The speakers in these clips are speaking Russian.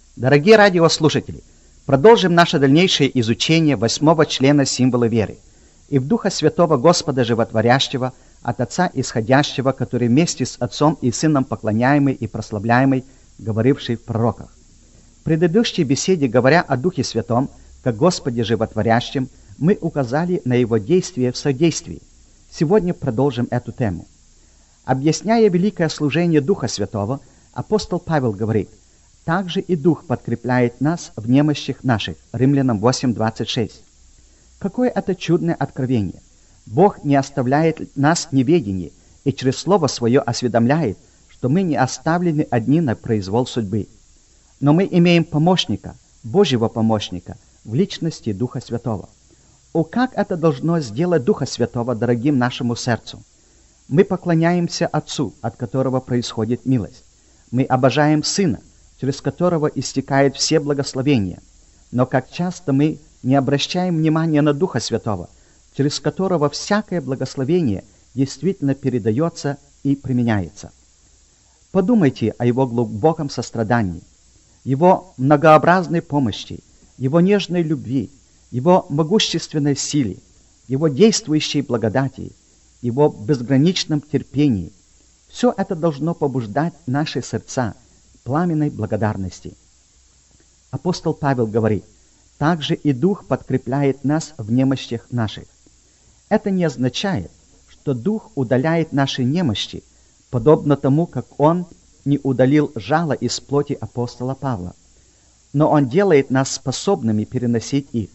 Дорогие радиослушатели, продолжим наше дальнейшее изучение 8 члена символа веры. И в Духа Святого Господа Животворящего, от Отца Исходящего, который вместе с Отцом и Сыном поклоняемый и прославляемый, говоривший в пророках. В предыдущей беседе, говоря о Духе Святом, как Господе Животворящем, мы указали на Его действие в содействии. Сегодня продолжим эту тему. Объясняя великое служение Духа Святого, апостол Павел говорит: «Также и Дух подкрепляет нас в немощах наших». Римлянам 8:26. Какое это чудное откровение! Бог не оставляет нас в неведении и через Слово Свое осведомляет, что мы не оставлены одни на произвол судьбы. Но мы имеем помощника, Божьего помощника, в личности Духа Святого. О, как это должно сделать Духа Святого дорогим нашему сердцу! Мы поклоняемся Отцу, от которого происходит милость. Мы обожаем Сына, через которого истекают все благословения. Но как часто мы не обращаем внимания на Духа Святого, через которого всякое благословение действительно передается и применяется. Подумайте о Его глубоком сострадании, Его многообразной помощи, Его нежной любви, Его могущественной силе, Его действующей благодати, Его безграничном терпении. Все это должно побуждать наши сердца к пламенной благодарности. Апостол Павел говорит: «Также и Дух подкрепляет нас в немощах наших». Это не означает, что Дух удаляет наши немощи, подобно тому, как Он не удалил жало из плоти апостола Павла, но Он делает нас способными переносить их.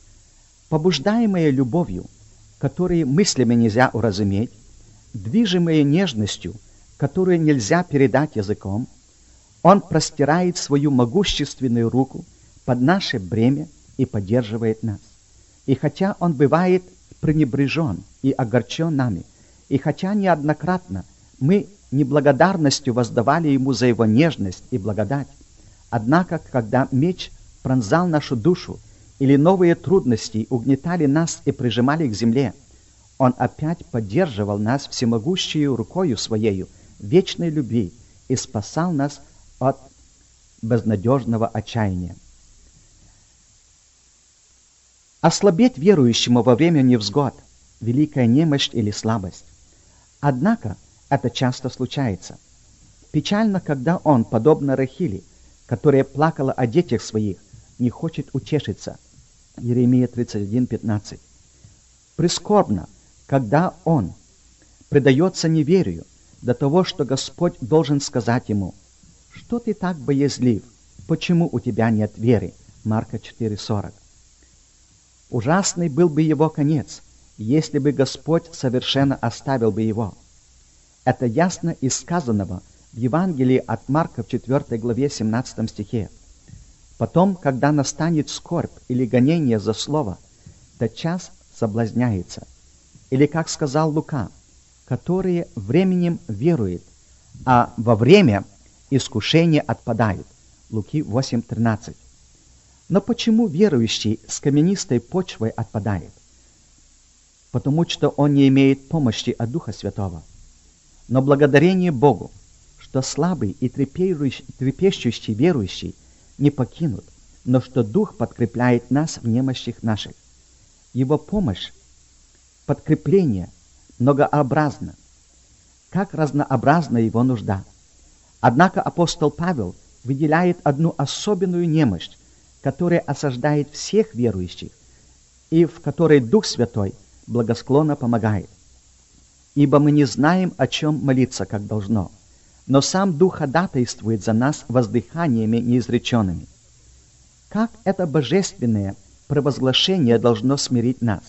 Побуждаемые любовью, которые мыслями нельзя уразуметь, движимые нежностью, которую нельзя передать языком, Он простирает свою могущественную руку под наше бремя и поддерживает нас. И хотя Он бывает пренебрежен и огорчен нами, и хотя неоднократно мы неблагодарностью воздавали Ему за Его нежность и благодать, однако, когда меч пронзал нашу душу или новые трудности угнетали нас и прижимали к земле, Он опять поддерживал нас всемогущею рукою Своею вечной любви и спасал нас от безнадежного отчаяния. Ослабеть верующему во время невзгод – великая немощь или слабость. Однако это часто случается. Печально, когда он, подобно Рахиле, которая плакала о детях своих, не хочет утешиться. Иеремия 31:15. Прискорбно, когда он предается неверию до того, что Господь должен сказать ему: «Что ты так боязлив? Почему у тебя нет веры?» Марка 4:40. Ужасный был бы его конец, если бы Господь совершенно оставил бы его. Это ясно из сказанного в Евангелии от Марка в 4 главе 17 стихе. «Потом, когда настанет скорбь или гонение за слово, тотчас соблазняется». Или, как сказал Лука, «которые временем веруют, а во время искушения отпадают». Луки 8:13. Но почему верующий с каменистой почвой отпадает? Потому что он не имеет помощи от Духа Святого. Но благодарение Богу, что слабый и трепещущий верующий не покинут, но что Дух подкрепляет нас в немощах наших. Его помощь, подкрепление многообразно, как разнообразна его нужда. Однако апостол Павел выделяет одну особенную немощь, которая осаждает всех верующих и в которой Дух Святой благосклонно помогает. «Ибо мы не знаем, о чем молиться, как должно, но сам Дух ходатайствует за нас воздыханиями неизреченными». Как это божественное провозглашение должно смирить нас?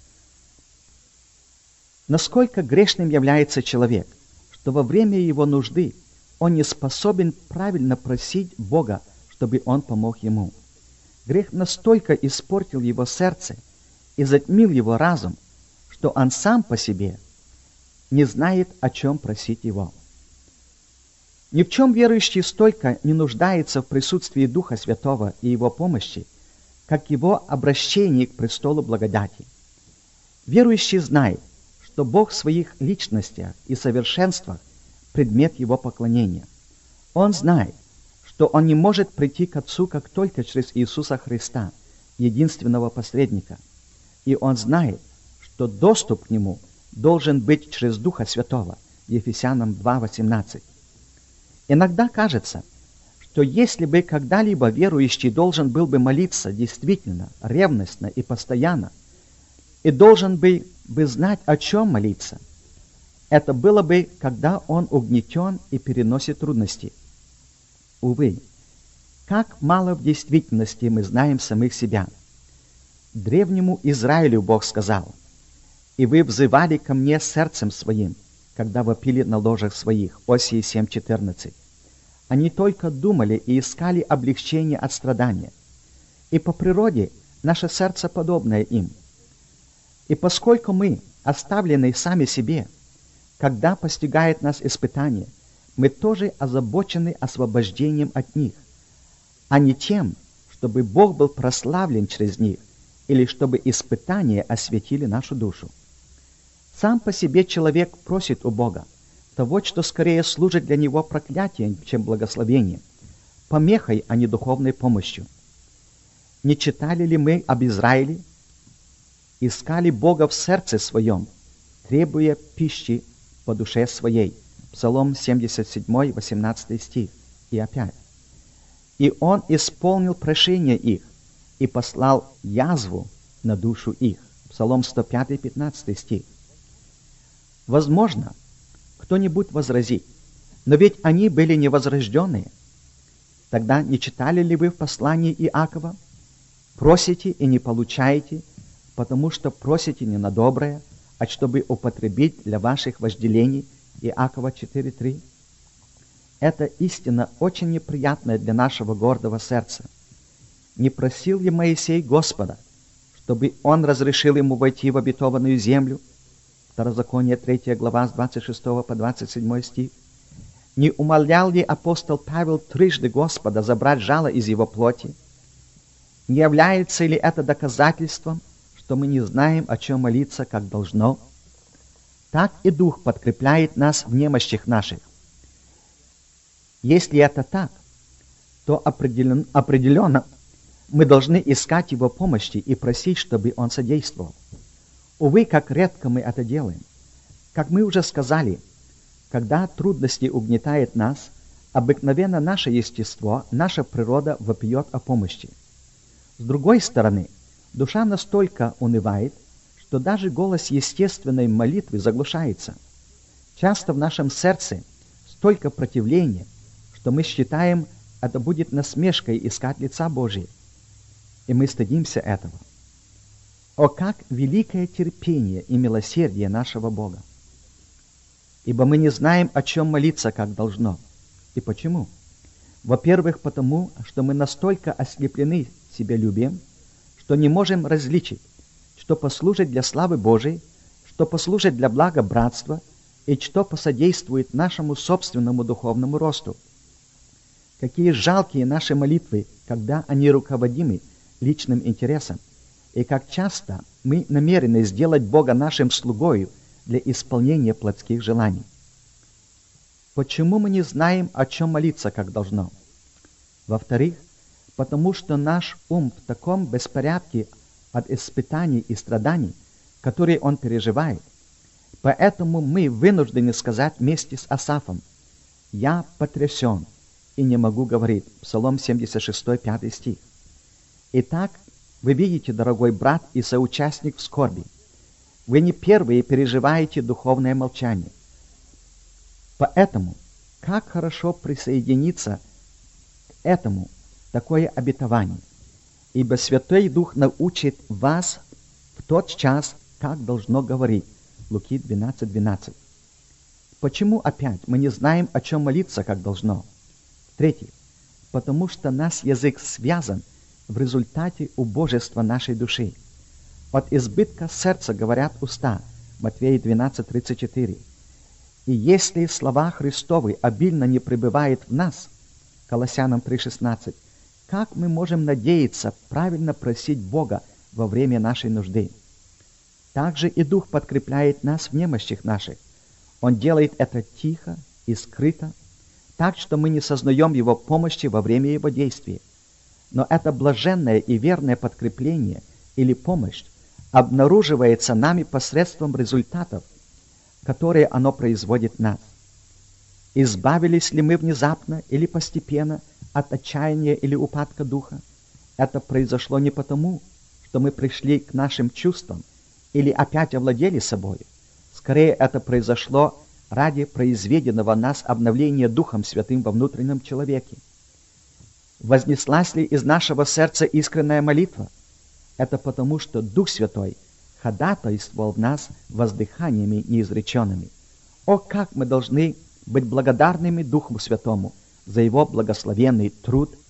Насколько грешным является человек, что во время его нужды он не способен правильно просить Бога, чтобы Он помог ему. Грех настолько испортил его сердце и затмил его разум, что он сам по себе не знает, о чем просить его. Ни в чем верующий столько не нуждается в присутствии Духа Святого и Его помощи, как его обращении к престолу благодати. Верующий знает, что Бог в своих личностях и совершенствах – предмет его поклонения. Он знает, что он не может прийти к Отцу, как только через Иисуса Христа, единственного посредника. И он знает, что доступ к Нему должен быть через Духа Святого. Ефесянам 2:18. Иногда кажется, что если бы когда-либо верующий должен был бы молиться действительно, ревностно и постоянно, и должен бы знать, о чем молиться, это было бы, когда он угнетен и переносит трудности. Увы, как мало в действительности мы знаем самих себя. Древнему Израилю Бог сказал: «И вы взывали ко мне сердцем своим, когда вопили на ложах своих». Осии 7:14. Они только думали и искали облегчение от страдания. И по природе наше сердце подобное им. И поскольку мы оставлены сами себе, когда постигает нас испытание, мы тоже озабочены освобождением от них, а не тем, чтобы Бог был прославлен через них или чтобы испытания осветили нашу душу. Сам по себе человек просит у Бога того, что скорее служит для него проклятием, чем благословением, помехой, а не духовной помощью. Не читали ли мы об Израиле? Искали Бога в сердце своем, требуя пищи по душе своей. Псалом 77, 18 стих. И опять. И Он исполнил прошение их и послал язву на душу их. Псалом 105, 15 стих. Возможно, кто-нибудь возразит: но ведь они были невозрожденные. Тогда не читали ли вы в послании Иакова: «Просите и не получаете, потому что просите не на доброе, а чтобы употребить для ваших вожделений». Иакова 4:3. Это истина очень неприятная для нашего гордого сердца. Не просил ли Моисей Господа, чтобы он разрешил ему войти в обетованную землю? Второзаконие 3 глава с 26 по 27 стих. Не умолял ли апостол Павел трижды Господа забрать жало из его плоти? Не является ли это доказательством, что мы не знаем, о чем молиться, как должно? Так и Дух подкрепляет нас в немощах наших. Если это так, то определенно мы должны искать Его помощи и просить, чтобы Он содействовал. Увы, как редко мы это делаем. Как мы уже сказали, когда трудности угнетают нас, обыкновенно наше естество, наша природа вопиет о помощи. С другой стороны, душа настолько унывает, что даже голос естественной молитвы заглушается. Часто в нашем сердце столько противления, что мы считаем, это будет насмешкой искать лица Божия. И мы стыдимся этого. О, как великое терпение и милосердие нашего Бога! Ибо мы не знаем, о чем молиться, как должно. И почему? Во-первых, потому, что мы настолько ослеплены себялюбием, что не можем различить, что послужит для славы Божией, что послужит для блага братства и что посодействует нашему собственному духовному росту. Какие жалкие наши молитвы, когда они руководимы личным интересом, и как часто мы намерены сделать Бога нашим слугою для исполнения плотских желаний. Почему мы не знаем, о чем молиться, как должно? Во-вторых, потому что наш ум в таком беспорядке от испытаний и страданий, которые он переживает. Поэтому мы вынуждены сказать вместе с Асафом: «Я потрясен и не могу говорить». Псалом 76, 5 стих. Итак, вы видите, дорогой брат и соучастник в скорби, вы не первые переживаете духовное молчание. Поэтому, как хорошо присоединиться к этому, такое обетование. Ибо Святой Дух научит вас в тот час, как должно говорить. Луки 12:12. Почему опять мы не знаем, о чем молиться, как должно? В-третьих, потому что наш язык связан в результате убожества нашей души. От избытка сердца говорят уста. Матфея 12:34. И если слова Христовы обильно не пребывают в нас, Колоссянам 3:16, как мы можем надеяться правильно просить Бога во время нашей нужды? Также и Дух подкрепляет нас в немощах наших. Он делает это тихо и скрыто, так что мы не сознаем Его помощи во время Его действия. Но это блаженное и верное подкрепление или помощь обнаруживается нами посредством результатов, которые оно производит в нас. Избавились ли мы внезапно или постепенно от отчаяния или упадка духа? Это произошло не потому, что мы пришли к нашим чувствам или опять овладели собой. Скорее, это произошло ради произведенного нас обновления Духом Святым во внутреннем человеке. Вознеслась ли из нашего сердца искренняя молитва? Это потому, что Дух Святой ходатайствовал в нас воздыханиями неизреченными. О, как мы должны быть благодарными Духу Святому за Его благословенный труд